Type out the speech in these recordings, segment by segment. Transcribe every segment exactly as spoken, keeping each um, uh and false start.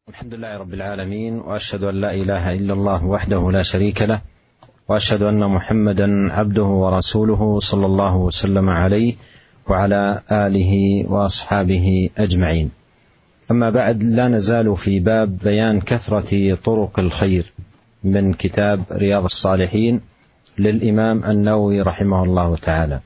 الحمد لله رب العالمين، وأشهد أن لا إله إلا الله وحده لا شريك له، وأشهد أن محمدا عبده ورسوله صلى الله وسلم عليه وعلى آله وأصحابه أجمعين. أما بعد، لا نزال في باب بيان كثرة طرق الخير من كتاب رياض الصالحين للإمام النووي رحمه الله تعالى.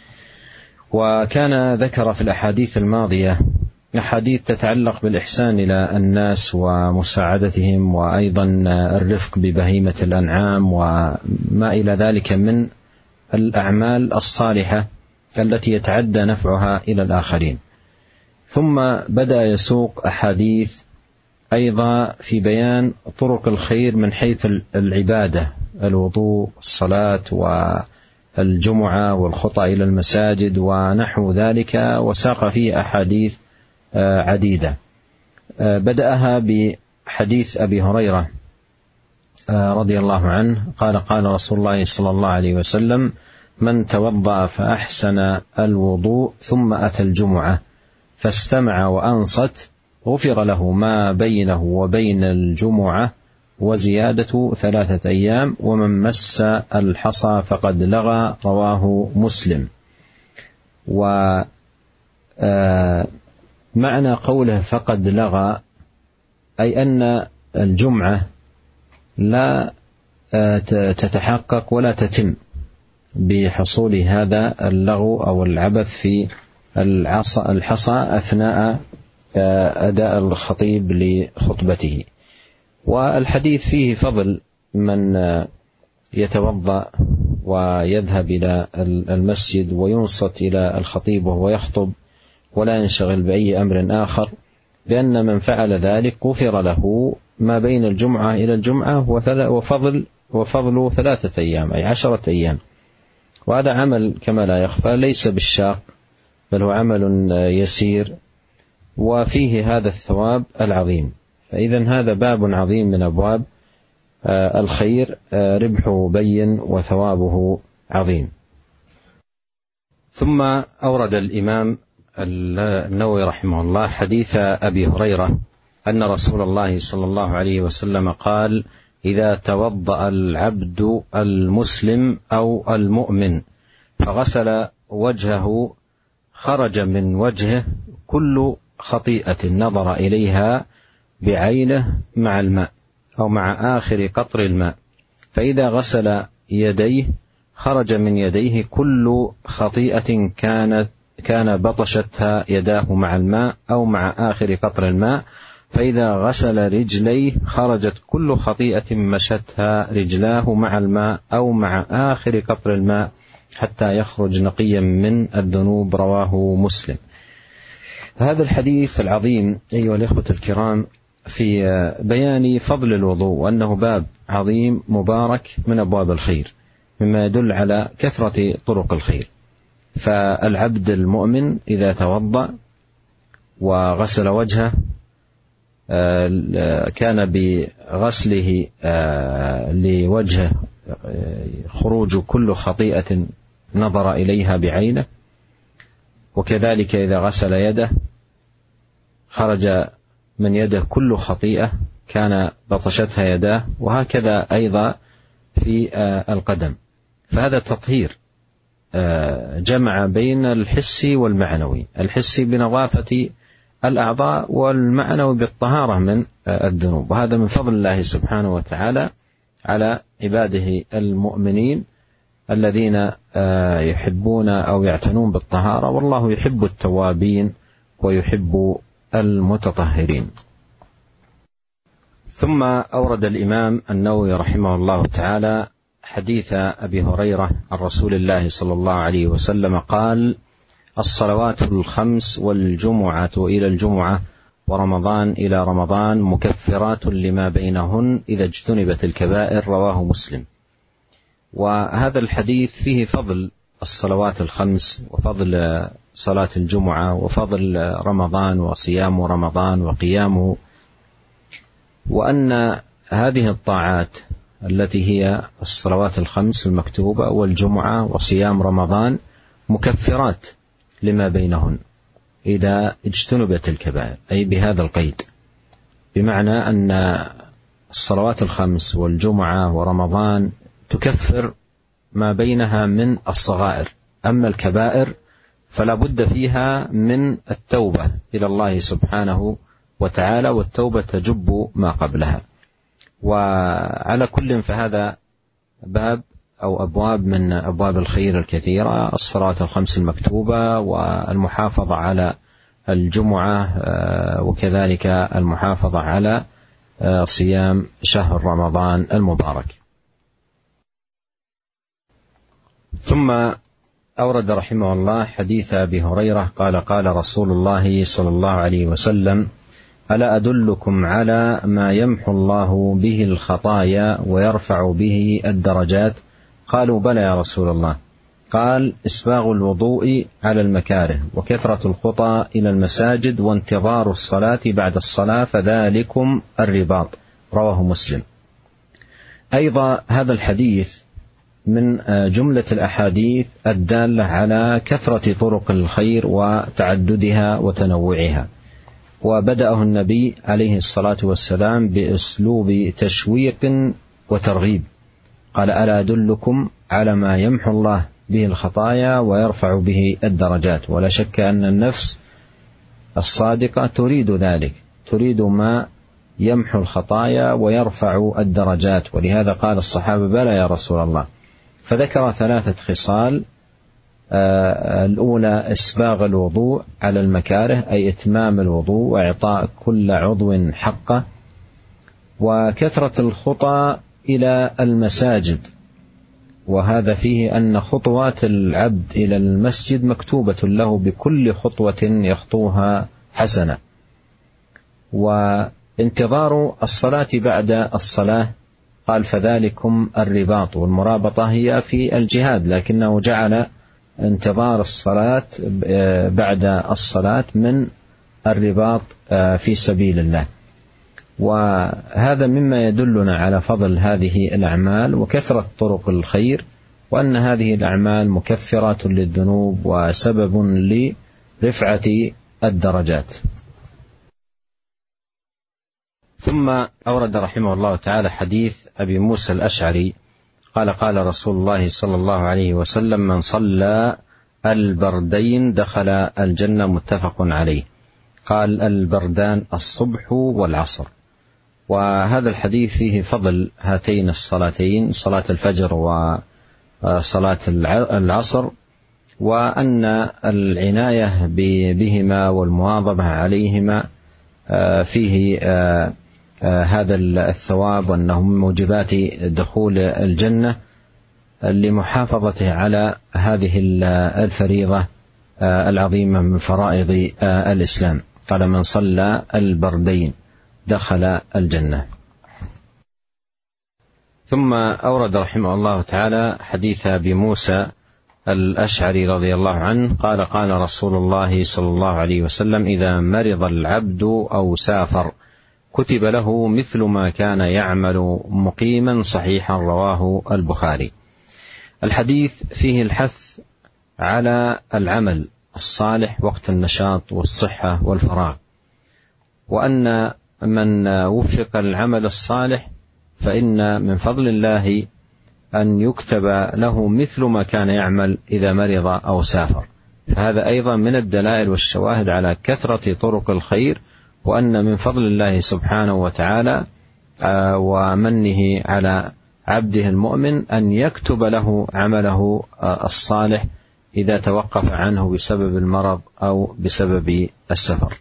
وكان ذكر في الأحاديث الماضية أحاديث تتعلق بالإحسان إلى الناس ومساعدتهم، وأيضا الرفق ببهيمة الأنعام وما إلى ذلك من الأعمال الصالحة التي يتعدى نفعها إلى الآخرين. ثم بدأ يسوق أحاديث أيضا في بيان طرق الخير من حيث العبادة، الوضوء، الصلاة، والجمعة، والخطى إلى المساجد ونحو ذلك، وساق فيه أحاديث عديدة. بدأها بحديث أبي هريرة رضي الله عنه قال: قال رسول الله صلى الله عليه وسلم: من توضأ فأحسن الوضوء ثم أتى الجمعة فاستمع وأنصت غفر له ما بينه وبين الجمعة وزيادة ثلاثة أيام، ومن مس الحصى فقد لغى. رواه مسلم. و معنى قوله فقد لغى أي أن الجمعة لا تتحقق ولا تتم بحصول هذا اللغو أو العبث في الحصى أثناء أداء الخطيب لخطبته. والحديث فيه فضل من يتوضأ ويذهب إلى المسجد وينصت إلى الخطيب وهو يخطب ولا ينشغل بأي أمر آخر، لأن من فعل ذلك غفر له ما بين الجمعة إلى الجمعة وفضل وفضل ثلاثة أيام أي عشرة أيام. وهذا عمل كما لا يخفى ليس بالشاق، بل هو عمل يسير وفيه هذا الثواب العظيم. فإذن هذا باب عظيم من أبواب الخير، ربحه بين وثوابه عظيم. ثم أورد الإمام النووي رحمه الله حديث أبي هريرة أن رسول الله صلى الله عليه وسلم قال: إذا توضأ العبد المسلم أو المؤمن فغسل وجهه خرج من وجهه كل خطيئة نظر إليها بعينه مع الماء أو مع آخر قطر الماء، فإذا غسل يديه خرج من يديه كل خطيئة كانت كان بطشتها يداه مع الماء أو مع آخر قطر الماء، فإذا غسل رجليه خرجت كل خطيئة مشتها رجلاه مع الماء أو مع آخر قطر الماء حتى يخرج نقيا من الذنوب. رواه مسلم. هذا الحديث العظيم أيها الإخوة الكرام في بيان فضل الوضوء، وأنه باب عظيم مبارك من أبواب الخير، مما يدل على كثرة طرق الخير. فالعبد المؤمن إذا توضأ وغسل وجهه كان بغسله لوجهه خروج كل خطيئة نظر إليها بعينه، وكذلك إذا غسل يده خرج من يده كل خطيئة كان بطشتها يداه، وهكذا أيضا في القدم. فهذا تطهير جمع بين الحسي والمعنوي، الحسي بنظافة الأعضاء والمعنوي بالطهارة من الذنوب. وهذا من فضل الله سبحانه وتعالى على عباده المؤمنين الذين يحبون أو يعتنون بالطهارة، والله يحب التوابين ويحب المتطهرين. ثم أورد الإمام النووي رحمه الله تعالى حديث أبي هريرة عن رسول الله صلى الله عليه وسلم قال: الصلوات الخمس والجمعة إلى الجمعة ورمضان إلى رمضان مكفرات لما بينهن إذا اجتنبت الكبائر. رواه مسلم. وهذا الحديث فيه فضل الصلوات الخمس وفضل صلاة الجمعة وفضل رمضان وصيام رمضان وقيامه، وأن هذه الطاعات التي هي الصلوات الخمس المكتوبة والجمعة وصيام رمضان مكفرات لما بينهن إذا اجتنبت الكبائر، أي بهذا القيد. بمعنى أن الصلوات الخمس والجمعة ورمضان تكفر ما بينها من الصغائر، أما الكبائر فلا بد فيها من التوبة إلى الله سبحانه وتعالى، والتوبة تجب ما قبلها. وعلى كل فهذا باب أو أبواب من أبواب الخير الكثيرة، الصلوات الخمس المكتوبة والمحافظة على الجمعة، وكذلك المحافظة على صيام شهر رمضان المبارك. ثم أورد رحمه الله حديث أبي هريرة قال قال رسول الله صلى الله عليه وسلم: ألا أدلكم على ما يمحو الله به الخطايا ويرفع به الدرجات؟ قالوا: بلى يا رسول الله. قال: إسباغ الوضوء على المكاره، وكثرة الخطى إلى المساجد، وانتظار الصلاة بعد الصلاة، فذلكم الرباط. رواه مسلم. أيضا هذا الحديث من جملة الأحاديث الدالة على كثرة طرق الخير وتعددها وتنوعها، وبدأه النبي عليه الصلاة والسلام بأسلوب تشويق وترغيب، قال: ألا أدلكم على ما يمحو الله به الخطايا ويرفع به الدرجات. ولا شك أن النفس الصادقة تريد ذلك، تريد ما يمحو الخطايا ويرفع الدرجات، ولهذا قال الصحابة: بلى يا رسول الله. فذكر ثلاثة خصال: الأولى إسباغ الوضوء على المكاره، أي إتمام الوضوء وإعطاء كل عضو حقه، وكثرة الخطى إلى المساجد، وهذا فيه أن خطوات العبد إلى المسجد مكتوبة له بكل خطوة يخطوها حسنة. وانتظار الصلاة بعد الصلاة، قال: فذلكم الرباط. والمرابطة هي في الجهاد، لكنه جعل انتظار الصلاة بعد الصلاة من الرباط في سبيل الله. وهذا مما يدلنا على فضل هذه الأعمال وكثرة طرق الخير، وأن هذه الأعمال مكفرات للذنوب وسبب لرفعة الدرجات. ثم أورد رحمه الله تعالى حديث أبي موسى الأشعري قال قال رسول الله صلى الله عليه وسلم: من صلى البردين دخل الجنة، متفق عليه. قال: البردان الصبح والعصر. وهذا الحديث فيه فضل هاتين الصلاتين، صلاة الفجر وصلاة العصر، وأن العناية بهما والمواظبة عليهما فيه هذا الثواب، وأنهم موجبات دخول الجنة لمحافظته على هذه الفريضة العظيمة من فرائض الإسلام. قال: من صلى البردين دخل الجنة. ثم أورد رحمه الله تعالى حديث أبي موسى الأشعري رضي الله عنه قال قال رسول الله صلى الله عليه وسلم: إذا مرض العبد أو سافر كتب له مثل ما كان يعمل مقيما صحيحا. رواه البخاري. الحديث فيه الحث على العمل الصالح وقت النشاط والصحة والفراغ، وأن من وفق العمل الصالح فإن من فضل الله أن يكتب له مثل ما كان يعمل إذا مرض أو سافر. فهذا أيضا من الدلائل والشواهد على كثرة طرق الخير، وأن من فضل الله سبحانه وتعالى ومنه على عبده المؤمن أن يكتب له عمله الصالح إذا توقف عنه بسبب المرض أو بسبب السفر.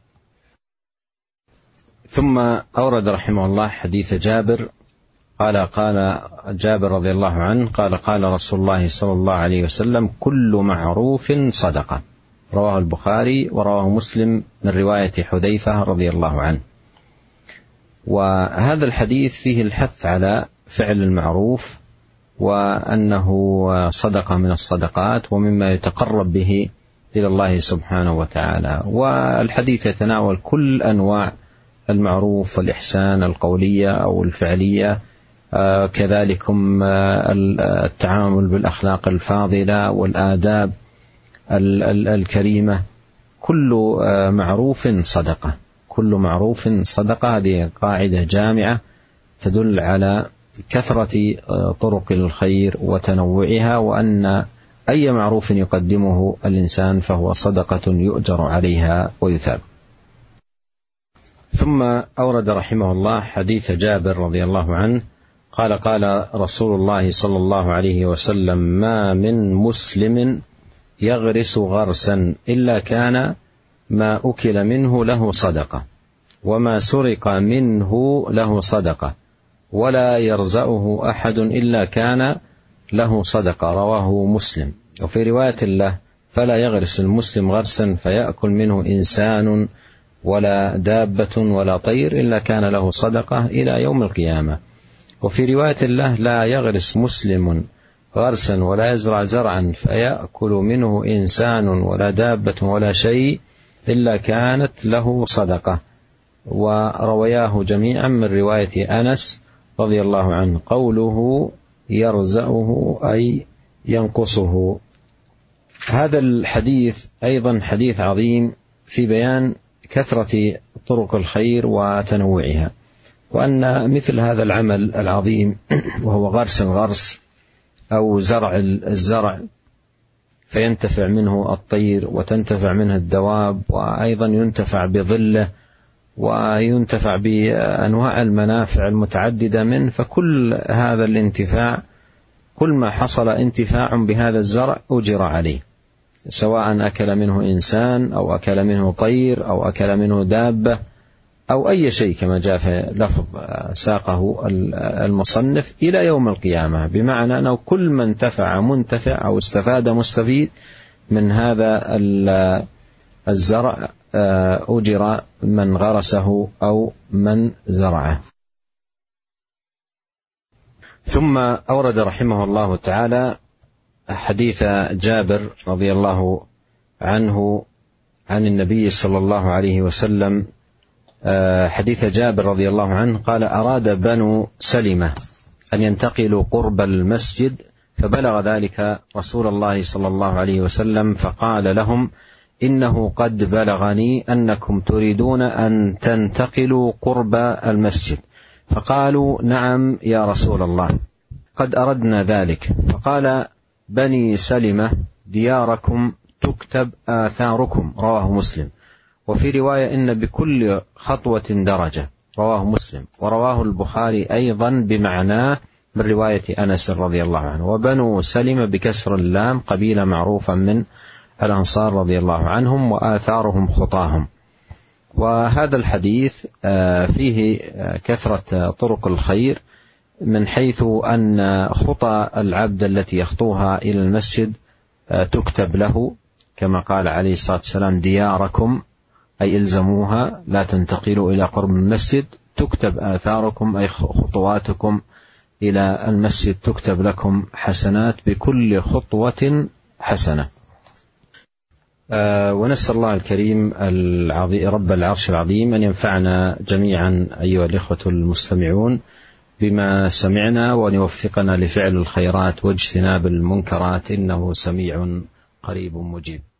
ثم أورد رحمه الله حديث جابر قال قال جابر رضي الله عنه قال قال رسول الله صلى الله عليه وسلم: كل معروف صدقة. رواه البخاري ورواه مسلم من رواية حذيفة رضي الله عنه. وهذا الحديث فيه الحث على فعل المعروف، وأنه صدقة من الصدقات ومما يتقرب به إلى الله سبحانه وتعالى. والحديث يتناول كل أنواع المعروف والإحسان القولية أو الفعلية، آه كذلكم آه التعامل بالأخلاق الفاضلة والآداب ال- ال- الكريمة. كل آه معروف صدقة، كل معروف صدقة. هذه قاعدة جامعة تدل على كثرة طرق الخير وتنوعها، وأن أي معروف يقدمه الإنسان فهو صدقة يؤجر عليها ويثاب. ثم أورد رحمه الله حديث جابر رضي الله عنه قال قال رسول الله صلى الله عليه وسلم: ما من مسلم يغرس غرسا إلا كان ما أكل منه له صدقة، وما سرق منه له صدقة، ولا يرزأه أحد إلا كان له صدقة. رواه مسلم. وفي رواية له: فلا يغرس المسلم غرسا فيأكل منه إنسان ولا دابة ولا طير إلا كان له صدقة إلى يوم القيامة. وفي رواية له: لا يغرس مسلم غرسا ولا يزرع زرعا فيأكل منه إنسان ولا دابة ولا شيء إلا كانت له صدقة. وروياه جميعا من رواية أنس رضي الله عنه. قوله يرزأه أي ينقصه. هذا الحديث أيضا حديث عظيم في بيان كثرة طرق الخير وتنوعها، وأن مثل هذا العمل العظيم وهو غرس الغرس أو زرع الزرع فينتفع منه الطير وتنتفع منه الدواب، وأيضا ينتفع بظله وينتفع بأنواع المنافع المتعددة منه، فكل هذا الانتفاع كل ما حصل انتفاع بهذا الزرع أجر عليه، سواء أكل منه إنسان أو أكل منه طير أو أكل منه دابة أو أي شيء كما جاء في لفظ ساقه المصنف إلى يوم القيامة، بمعنى أنه كل من انتفع منتفع أو استفاد مستفيد من هذا الزرع أجر من غرسه أو من زرعه. ثم أورد رحمه الله تعالى حديث جابر رضي الله عنه عن النبي صلى الله عليه وسلم. حديث جابر رضي الله عنه قال: أراد بنو سلمة أن ينتقلوا قرب المسجد، فبلغ ذلك رسول الله صلى الله عليه وسلم فقال لهم: إنه قد بلغني أنكم تريدون أن تنتقلوا قرب المسجد. فقالوا: نعم يا رسول الله، قد أردنا ذلك. فقال: بني سلمة دياركم تكتب آثاركم. رواه مسلم. وفي رواية: إن بكل خطوة درجة. رواه مسلم. ورواه البخاري أيضا بمعناه من رواية أنس رضي الله عنه. وبنو سلمة بكسر اللام قبيلة معروفة من الأنصار رضي الله عنهم، وآثارهم خطاهم. وهذا الحديث فيه كثرة طرق الخير، من حيث أن خطى العبد التي يخطوها إلى المسجد تكتب له، كما قال عليه الصلاة والسلام: دياركم أي إلزموها لا تنتقلوا إلى قرب المسجد. تكتب آثاركم أي خطواتكم إلى المسجد تكتب لكم حسنات، بكل خطوة حسنة. آه ونسأل الله الكريم العظيم رب العرش العظيم أن ينفعنا جميعا أيها الإخوة المستمعون بما سمعنا، وأن يوفقنا لفعل الخيرات واجتناب المنكرات، إنه سميع قريب مجيب.